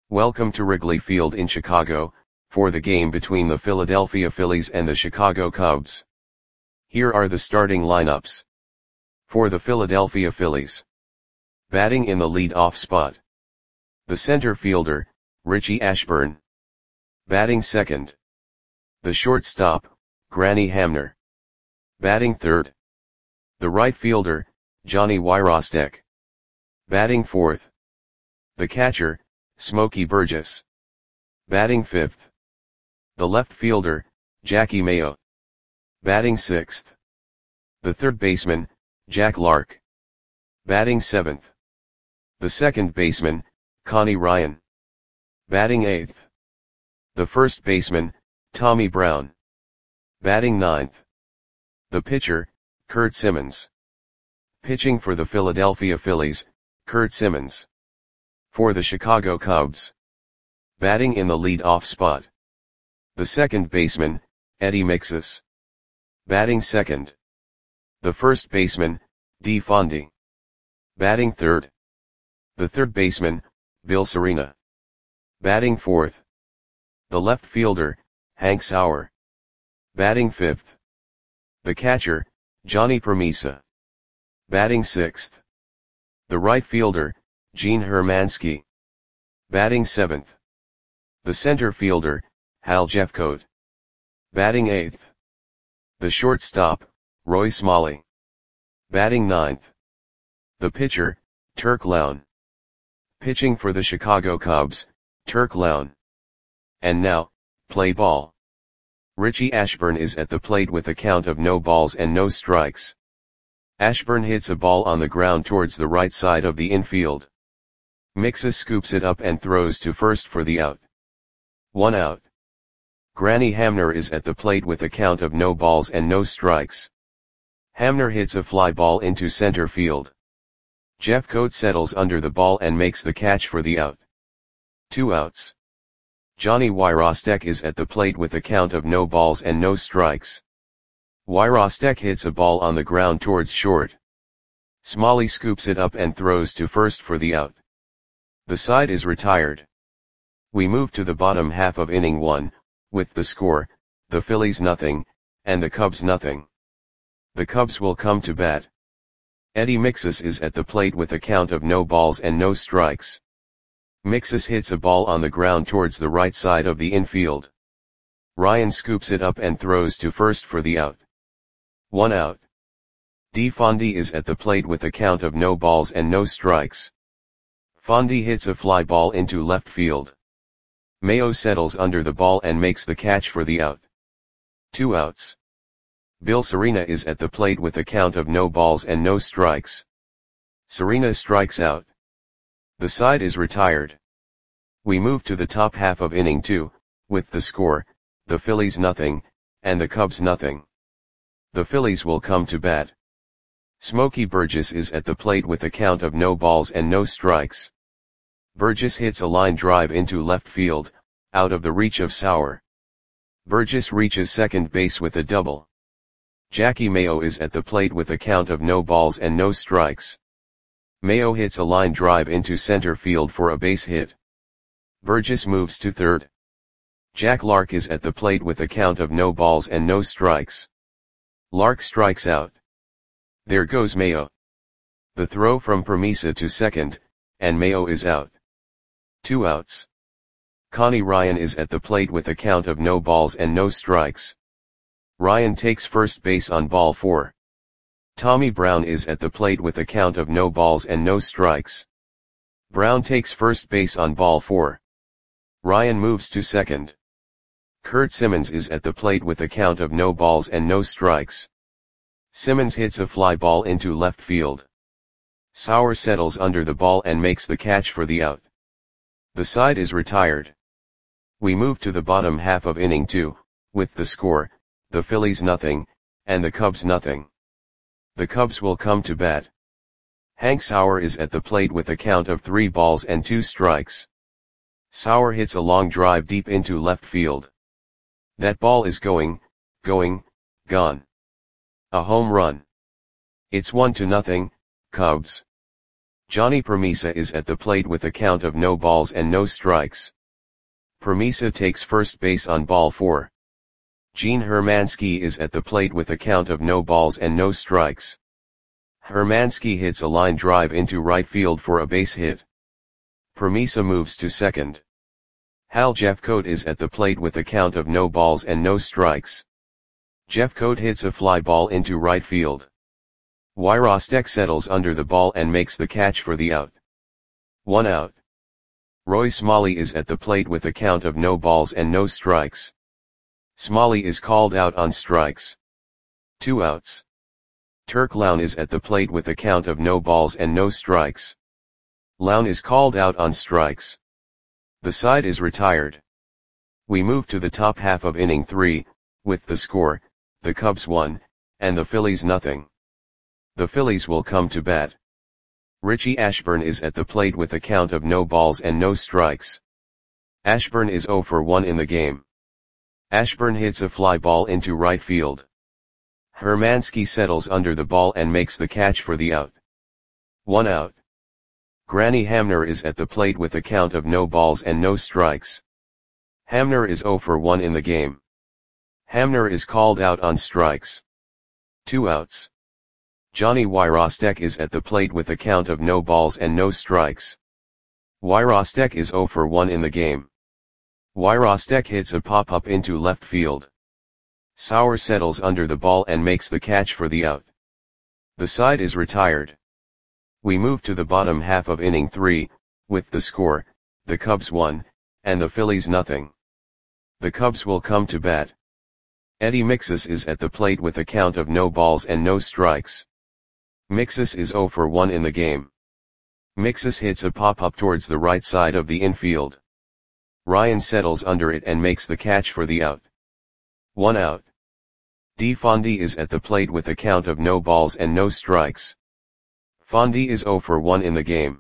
Welcome to Wrigley Field in Chicago, for the game between the Philadelphia Phillies and the Chicago Cubs. Here are the starting lineups. For the Philadelphia Phillies. Batting in the lead-off spot. The center fielder, Richie Ashburn. Batting second. The shortstop, Granny Hamner. Batting third. The right fielder, Johnny Wyrostek. Batting fourth. The catcher, Smokey Burgess. Batting fifth. The left fielder, Jackie Mayo. Batting sixth. The third baseman, Jack Lark. Batting seventh. The second baseman, Connie Ryan. Batting eighth. The first baseman, Tommy Brown. Batting ninth. The pitcher, Curt Simmons. Pitching for the Philadelphia Phillies, Curt Simmons. For the Chicago Cubs. Batting in the lead-off spot. The second baseman, Eddie Mixas. Batting second. The first baseman, Dee Fondy. Batting third. The third baseman, Bill Cerina. Batting fourth. The left fielder, Hank Sauer. Batting fifth. The catcher, Johnny Permisa. Batting sixth. The right fielder, Gene Hermansky. Batting seventh. The center fielder, Hal Jeffcoat. Batting eighth. The shortstop, Roy Smalley. Batting ninth. The pitcher, Turk Lown. Pitching for the Chicago Cubs, Turk Lown. And now, play ball. Richie Ashburn is at the plate with a count of no balls and no strikes. Ashburn hits a ball on the ground towards the right side of the infield. Mixas scoops it up and throws to first for the out. 1 out. Granny Hamner is at the plate with a count of no balls and no strikes. Hamner hits a fly ball into center field. Jeffcoat settles under the ball and makes the catch for the out. 2 outs. Johnny Wyrostek is at the plate with a count of no balls and no strikes. Wyrostek hits a ball on the ground towards short. Smalley scoops it up and throws to first for the out. The side is retired. We move to the bottom half of inning 1, with the score, the Phillies nothing, and the Cubs nothing. The Cubs will come to bat. Eddie Mixas is at the plate with a count of no balls and no strikes. Mixas hits a ball on the ground towards the right side of the infield. Ryan scoops it up and throws to first for the out. 1 out. Dee Fondy is at the plate with a count of no balls and no strikes. Fondy hits a fly ball into left field. Mayo settles under the ball and makes the catch for the out. 2 outs. Bill Cerina is at the plate with a count of no balls and no strikes. Cerina strikes out. The side is retired. We move to the top half of inning 2, with the score, the Phillies nothing, and the Cubs nothing. The Phillies will come to bat. Smokey Burgess is at the plate with a count of no balls and no strikes. Burgess hits a line drive into left field, out of the reach of Sauer. Burgess reaches second base with a double. Jackie Mayo is at the plate with a count of no balls and no strikes. Mayo hits a line drive into center field for a base hit. Burgess moves to third. Jack Lark is at the plate with a count of no balls and no strikes. Lark strikes out. There goes Mayo. The throw from Permisa to second, and Mayo is out. 2 outs. Connie Ryan is at the plate with a count of no balls and no strikes. Ryan takes first base on ball 4. Tommy Brown is at the plate with a count of no balls and no strikes. Brown takes first base on ball 4. Ryan moves to second. Curt Simmons is at the plate with a count of no balls and no strikes. Simmons hits a fly ball into left field. Sauer settles under the ball and makes the catch for the out. The side is retired. We move to the bottom half of inning 2, with the score, the Phillies nothing, and the Cubs nothing. The Cubs will come to bat. Hank Sauer is at the plate with a count of 3 balls and 2 strikes. Sauer hits a long drive deep into left field. That ball is gone. A home run. It's 1-0, Cubs. Johnny Permisa is at the plate with a count of no balls and no strikes. Permisa takes first base on ball 4. Gene Hermansky is at the plate with a count of no balls and no strikes. Hermansky hits a line drive into right field for a base hit. Permisa moves to second. Hal Jeffcoat is at the plate with a count of no balls and no strikes. Jeffcoat hits a fly ball into right field. Wyrostek settles under the ball and makes the catch for the out. 1 out. Roy Smalley is at the plate with a count of no balls and no strikes. Smalley is called out on strikes. 2 outs. Turk Lown is at the plate with a count of no balls and no strikes. Lown is called out on strikes. The side is retired. We move to the top half of inning 3, with the score, the Cubs 1, and the Phillies nothing. The Phillies will come to bat. Richie Ashburn is at the plate with a count of no balls and no strikes. Ashburn is 0 for 1 in the game. Ashburn hits a fly ball into right field. Hermansky settles under the ball and makes the catch for the out. 1 out. Granny Hamner is at the plate with a count of no balls and no strikes. Hamner is 0 for 1 in the game. Hamner is called out on strikes. 2 outs. Johnny Wyrostek is at the plate with a count of no balls and no strikes. Wyrostek is 0 for 1 in the game. Wyrostek hits a pop-up into left field. Sauer settles under the ball and makes the catch for the out. The side is retired. We move to the bottom half of inning 3, with the score, the Cubs 1, and the Phillies nothing. The Cubs will come to bat. Eddie Mixus is at the plate with a count of no balls and no strikes. Mixus is 0 for 1 in the game. Mixus hits a pop-up towards the right side of the infield. Ryan settles under it and makes the catch for the out. 1 out. D. Fondy is at the plate with a count of no balls and no strikes. Fondy is 0 for 1 in the game.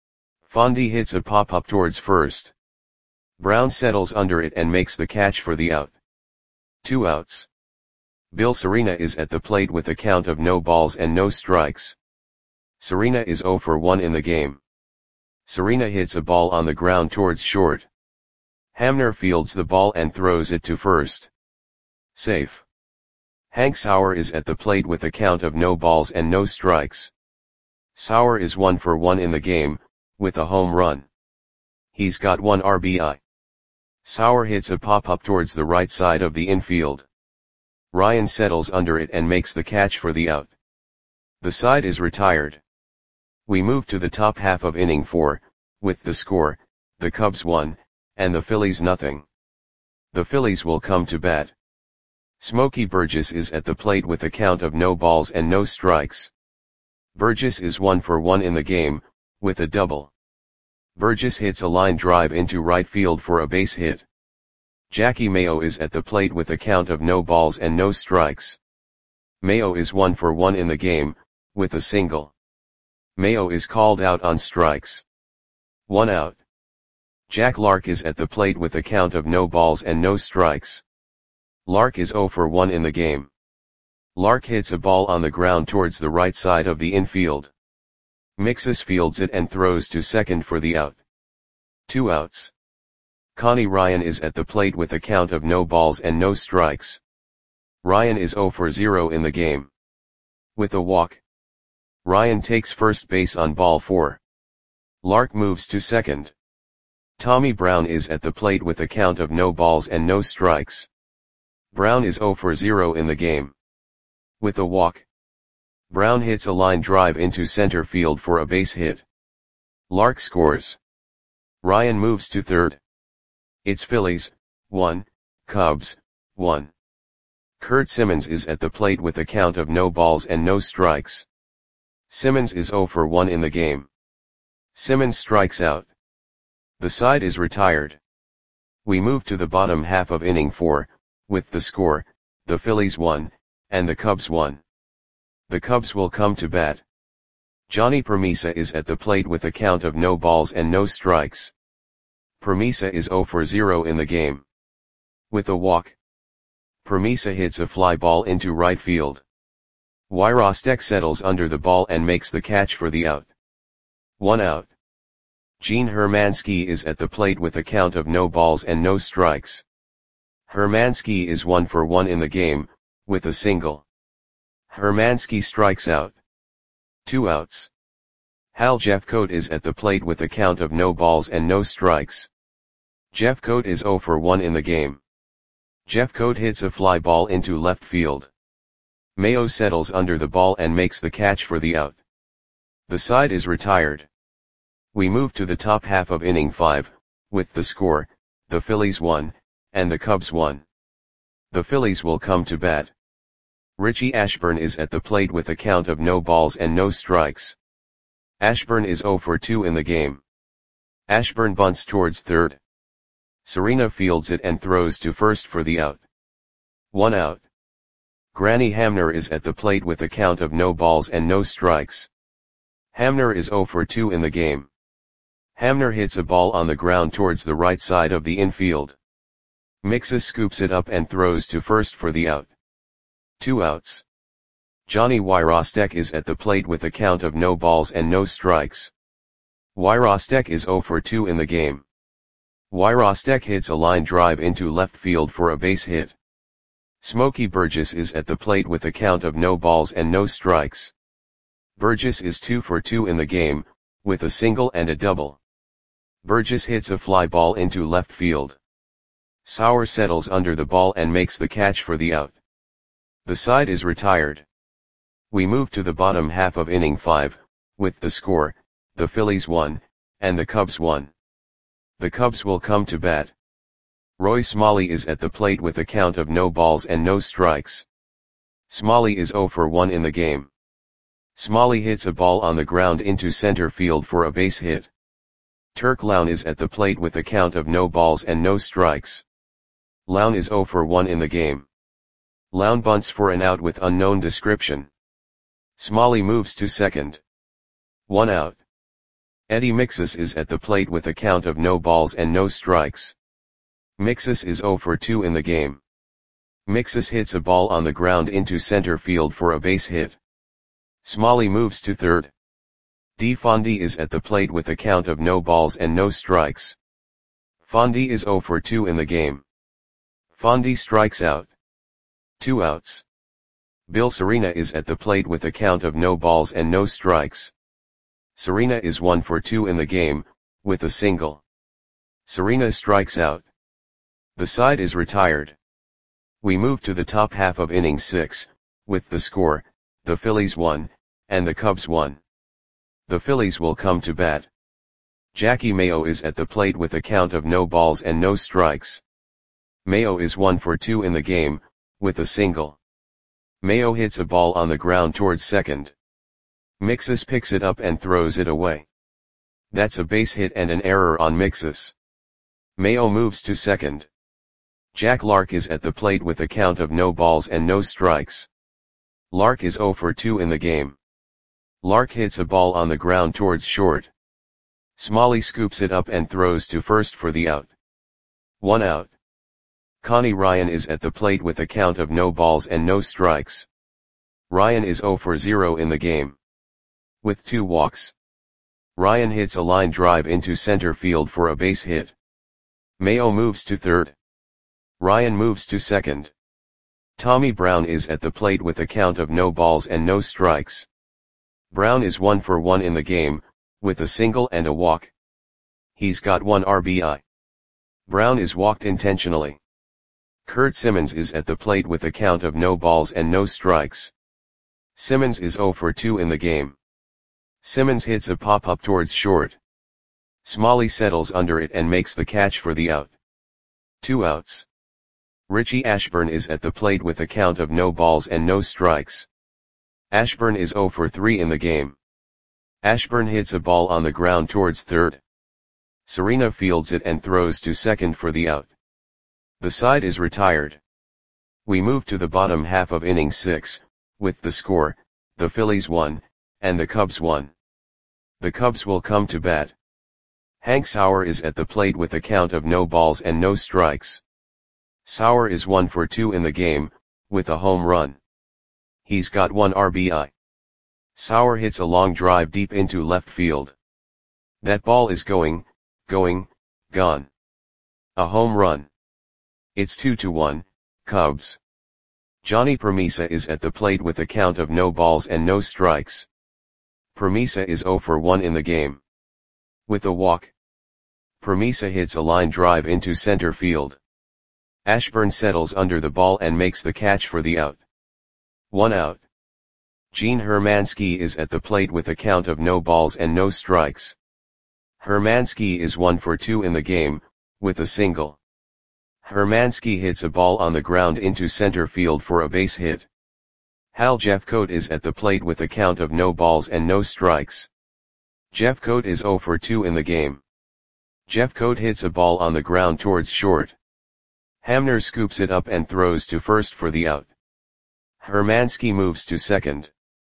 Fondy hits a pop-up towards first. Brown settles under it and makes the catch for the out. 2 outs. Bill Serena is at the plate with a count of no balls and no strikes. Serena is 0 for 1 in the game. Serena hits a ball on the ground towards short. Hamner fields the ball and throws it to first. Safe. Hank Sauer is at the plate with a count of no balls and no strikes. Sauer is 1 for 1 in the game, with a home run. He's got 1 RBI. Sauer hits a pop-up towards the right side of the infield. Ryan settles under it and makes the catch for the out. The side is retired. We move to the top half of inning 4, with the score, the Cubs 1, and the Phillies nothing. The Phillies will come to bat. Smokey Burgess is at the plate with a count of no balls and no strikes. Burgess is 1 for 1 in the game, with a double. Burgess hits a line drive into right field for a base hit. Jackie Mayo is at the plate with a count of no balls and no strikes. Mayo is 1 for 1 in the game, with a single. Mayo is called out on strikes. 1 out. Jack Lark is at the plate with a count of no balls and no strikes. Lark is 0 for 1 in the game. Lark hits a ball on the ground towards the right side of the infield. Mixus fields it and throws to second for the out. 2 outs. Connie Ryan is at the plate with a count of no balls and no strikes. Ryan is 0 for 0 in the game. With a walk. Ryan takes first base on ball 4. Lark moves to second. Tommy Brown is at the plate with a count of no balls and no strikes. Brown is 0 for 0 in the game. With a walk. Brown hits a line drive into center field for a base hit. Lark scores. Ryan moves to third. It's Phillies, 1, Cubs, 1. Kurt Simmons is at the plate with a count of no balls and no strikes. Simmons is 0 for 1 in the game. Simmons strikes out. The side is retired. We move to the bottom half of inning 4, with the score, the Phillies 1, and the Cubs 1. The Cubs will come to bat. Johnny Permisa is at the plate with a count of no balls and no strikes. Permisa is 0 for 0 in the game. With a walk. Permisa hits a fly ball into right field. Wyrostek settles under the ball and makes the catch for the out. 1 out. Gene Hermansky is at the plate with a count of no balls and no strikes. Hermansky is 1 for 1 in the game, with a single. Hermansky strikes out. 2 outs. Hal Jeffcoat is at the plate with a count of no balls and no strikes. Jeffcoat is 0 for 1 in the game. Jeffcoat hits a fly ball into left field. Mayo settles under the ball and makes the catch for the out. The side is retired. We move to the top half of inning 5, with the score, the Phillies 1, and the Cubs 1. The Phillies will come to bat. Richie Ashburn is at the plate with a count of no balls and no strikes. Ashburn is 0 for 2 in the game. Ashburn bunts towards third. Serena fields it and throws to first for the out. 1 out. Granny Hamner is at the plate with a count of no balls and no strikes. Hamner is 0 for 2 in the game. Hamner hits a ball on the ground towards the right side of the infield. Mixus scoops it up and throws to first for the out. 2 outs. Johnny Wyrostek is at the plate with a count of no balls and no strikes. Wyrostek is 0 for 2 in the game. Wyrostek hits a line drive into left field for a base hit. Smokey Burgess is at the plate with a count of no balls and no strikes. Burgess is 2 for 2 in the game, with a single and a double. Burgess hits a fly ball into left field. Sauer settles under the ball and makes the catch for the out. The side is retired. We move to the bottom half of inning 5, with the score, the Phillies 1, and the Cubs 1. The Cubs will come to bat. Roy Smalley is at the plate with a count of no balls and no strikes. Smalley is 0 for 1 in the game. Smalley hits a ball on the ground into center field for a base hit. Turk Lown is at the plate with a count of no balls and no strikes. Lown is 0 for 1 in the game. Lown bunts for an out with unknown description. Smalley moves to second. 1 out. Eddie Mixus is at the plate with a count of no balls and no strikes. Mixus is 0 for 2 in the game. Mixus hits a ball on the ground into center field for a base hit. Smalley moves to third. D. Fondy is at the plate with a count of no balls and no strikes. Fondy is 0 for 2 in the game. Fondy strikes out. 2 outs. Bill Serena is at the plate with a count of no balls and no strikes. Serena is 1 for 2 in the game, with a single. Serena strikes out. The side is retired. We move to the top half of inning 6, with the score, the Phillies 1, and the Cubs 1. The Phillies will come to bat. Jackie Mayo is at the plate with a count of no balls and no strikes. Mayo is 1 for 2 in the game, with a single. Mayo hits a ball on the ground towards second. Mixus picks it up and throws it away. That's a base hit and an error on Mixus. Mayo moves to second. Jack Lark is at the plate with a count of no balls and no strikes. Lark is 0 for 2 in the game. Lark hits a ball on the ground towards short. Smalley scoops it up and throws to first for the out. 1 out. Connie Ryan is at the plate with a count of no balls and no strikes. Ryan is 0 for 0 in the game. With 2 walks. Ryan hits a line drive into center field for a base hit. Mayo moves to third. Ryan moves to second. Tommy Brown is at the plate with a count of no balls and no strikes. Brown is 1 for 1 in the game, with a single and a walk. He's got 1 RBI. Brown is walked intentionally. Kurt Simmons is at the plate with a count of no balls and no strikes. Simmons is 0 for 2 in the game. Simmons hits a pop-up towards short. Smalley settles under it and makes the catch for the out. 2 outs. Richie Ashburn is at the plate with a count of no balls and no strikes. Ashburn is 0 for 3 in the game. Ashburn hits a ball on the ground towards third. Serena fields it and throws to second for the out. The side is retired. We move to the bottom half of inning 6, with the score, the Phillies 1, and the Cubs 1. The Cubs will come to bat. Hank Sauer is at the plate with a count of no balls and no strikes. Sauer is 1 for 2 in the game, with a home run. He's got 1 RBI. Sauer hits a long drive deep into left field. That ball is going, gone. A home run. It's 2-1, Cubs. Johnny Permisa is at the plate with a count of no balls and no strikes. Permisa is 0 for 1 in the game. With a walk, Permisa hits a line drive into center field. Ashburn settles under the ball and makes the catch for the out. 1 out. Gene Hermansky is at the plate with a count of no balls and no strikes. Hermansky is 1 for 2 in the game, with a single. Hermansky hits a ball on the ground into center field for a base hit. Hal Jeffcoat is at the plate with a count of no balls and no strikes. Jeffcoat is 0 for 2 in the game. Jeffcoat hits a ball on the ground towards short. Hamner scoops it up and throws to first for the out. Hermansky moves to second.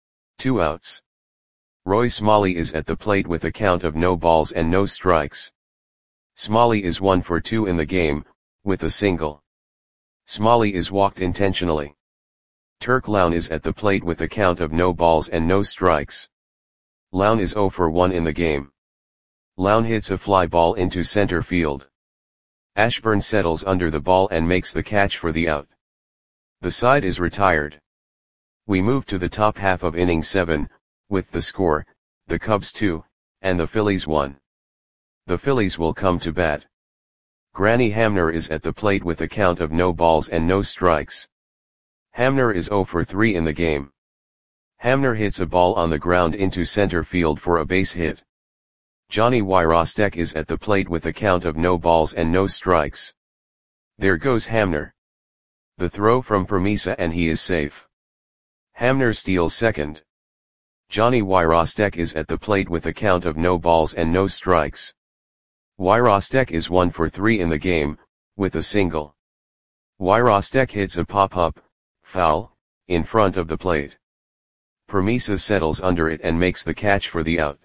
2 outs. Roy Smalley is at the plate with a count of no balls and no strikes. Smalley is 1 for 2 in the game, with a single. Smalley is walked intentionally. Turk Lown is at the plate with a count of no balls and no strikes. Lown is 0 for 1 in the game. Lown hits a fly ball into center field. Ashburn settles under the ball and makes the catch for the out. The side is retired. We move to the top half of inning 7, with the score, the Cubs 2, and the Phillies 1. The Phillies will come to bat. Granny Hamner is at the plate with a count of no balls and no strikes. Hamner is 0 for 3 in the game. Hamner hits a ball on the ground into center field for a base hit. Johnny Wyrostek is at the plate with a count of no balls and no strikes. There goes Hamner. The throw from Permisa and he is safe. Hamner steals second. Johnny Wyrostek is at the plate with a count of no balls and no strikes. Wyrostek is 1 for 3 in the game, with a single. Wyrostek hits a pop-up, foul, in front of the plate. Permisa settles under it and makes the catch for the out.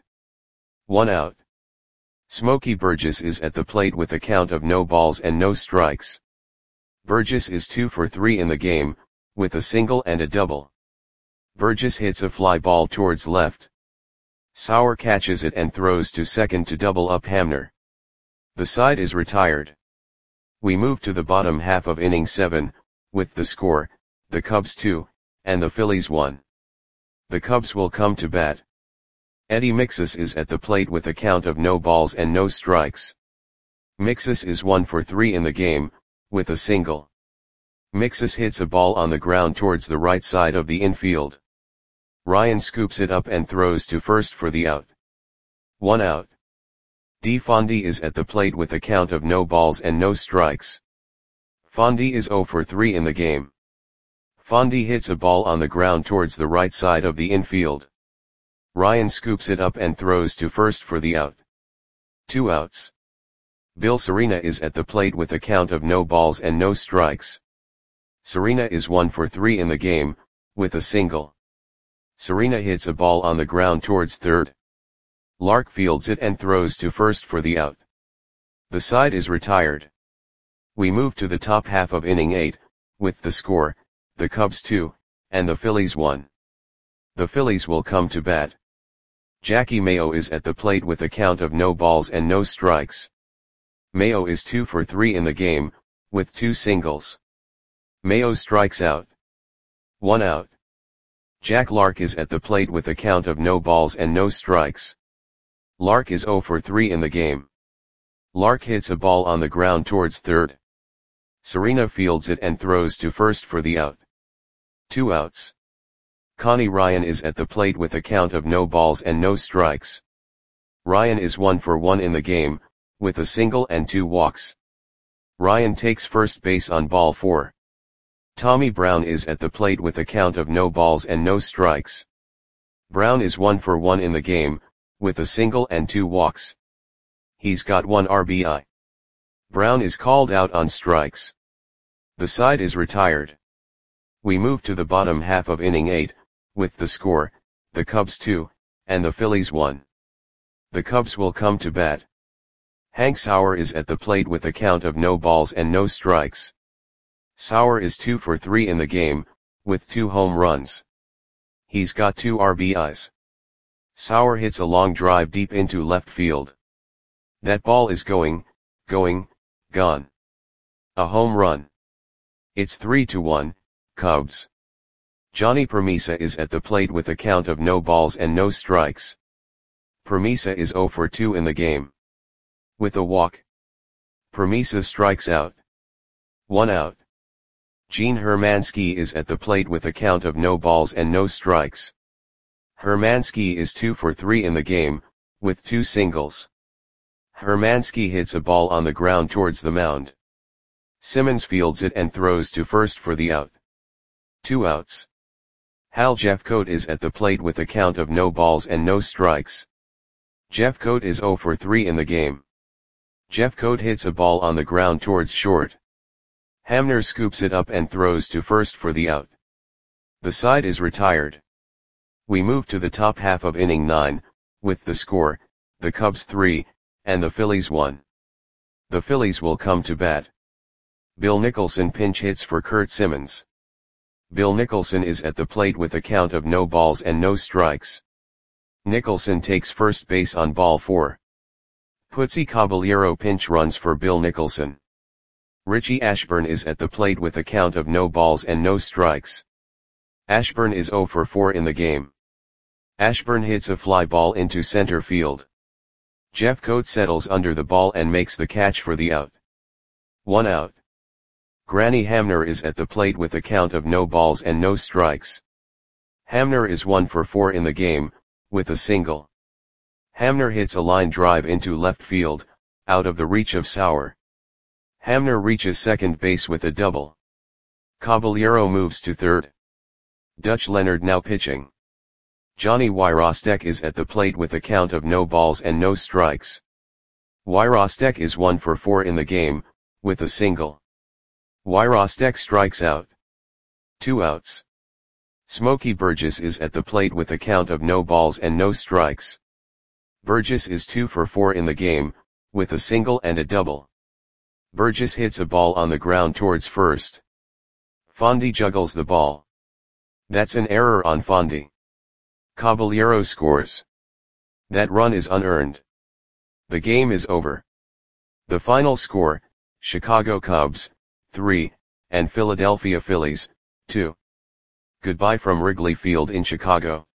1 out. Smokey Burgess is at the plate with a count of no balls and no strikes. Burgess is 2 for 3 in the game, with a single and a double. Burgess hits a fly ball towards left. Sauer catches it and throws to second to double up Hamner. The side is retired. We move to the bottom half of inning 7, with the score, the Cubs 2, and the Phillies 1. The Cubs will come to bat. Eddie Mixus is at the plate with a count of no balls and no strikes. Mixus is 1 for 3 in the game, with a single. Mixus hits a ball on the ground towards the right side of the infield. Ryan scoops it up and throws to first for the out. 1 out. D. Fondy is at the plate with a count of no balls and no strikes. Fondy is 0 for 3 in the game. Fondy hits a ball on the ground towards the right side of the infield. Ryan scoops it up and throws to first for the out. 2 outs. Bill Serena is at the plate with a count of no balls and no strikes. Serena is 1 for 3 in the game, with a single. Serena hits a ball on the ground towards third. Lark fields it and throws to first for the out. The side is retired. We move to the top half of inning 8, with the score, the Cubs 2, and the Phillies 1. The Phillies will come to bat. Jackie Mayo is at the plate with a count of no balls and no strikes. Mayo is 2 for 3 in the game, with 2 singles. Mayo strikes out. 1 out. Jack Lark is at the plate with a count of no balls and no strikes. Lark is 0 for 3 in the game. Lark hits a ball on the ground towards third. Serena fields it and throws to first for the out. 2 outs. Connie Ryan is at the plate with a count of no balls and no strikes. Ryan is 1 for 1 in the game, with a single and 2 walks. Ryan takes first base on ball 4. Tommy Brown is at the plate with a count of no balls and no strikes. Brown is 1 for 1 in the game, with a single and 2 walks. He's got 1 RBI. Brown is called out on strikes. The side is retired. We move to the bottom half of inning 8, with the score, the Cubs 2, and the Phillies 1. The Cubs will come to bat. Hank Sauer is at the plate with a count of no balls and no strikes. Sauer is 2 for 3 in the game, with 2 home runs. He's got 2 RBIs. Sauer hits a long drive deep into left field. That ball is going, gone. A home run. It's 3-1, Cubs. Johnny Premisa is at the plate with a count of no balls and no strikes. Premisa is 0 for 2 in the game. With a walk, Premisa strikes out. 1 out. Gene Hermansky is at the plate with a count of no balls and no strikes. Hermansky is 2 for 3 in the game, with 2 singles. Hermansky hits a ball on the ground towards the mound. Simmons fields it and throws to first for the out. 2 outs. Hal Jeffcoat is at the plate with a count of no balls and no strikes. Jeffcoat is 0 for 3 in the game. Jeffcoat hits a ball on the ground towards short. Hamner scoops it up and throws to first for the out. The side is retired. We move to the top half of inning 9, with the score, the Cubs 3, and the Phillies 1. The Phillies will come to bat. Bill Nicholson pinch hits for Curt Simmons. Bill Nicholson is at the plate with a count of no balls and no strikes. Nicholson takes first base on ball 4. Putzi Caballero pinch runs for Bill Nicholson. Richie Ashburn is at the plate with a count of no balls and no strikes. Ashburn is 0 for 4 in the game. Ashburn hits a fly ball into center field. Jeffcoat settles under the ball and makes the catch for the out. 1 out. Granny Hamner is at the plate with a count of no balls and no strikes. Hamner is 1 for 4 in the game, with a single. Hamner hits a line drive into left field, out of the reach of Sauer. Hamner reaches second base with a double. Caballero moves to third. Dutch Leonard now pitching. Johnny Wyrostek is at the plate with a count of no balls and no strikes. Wyrostek is 1 for 4 in the game, with a single. Wyrostek strikes out. 2 outs. Smokey Burgess is at the plate with a count of no balls and no strikes. Burgess is 2 for 4 in the game, with a single and a double. Burgess hits a ball on the ground towards first. Fondy juggles the ball. That's an error on Fondy. Caballero scores. That run is unearned. The game is over. The final score, Chicago Cubs, 3, and Philadelphia Phillies, 2. Goodbye from Wrigley Field in Chicago.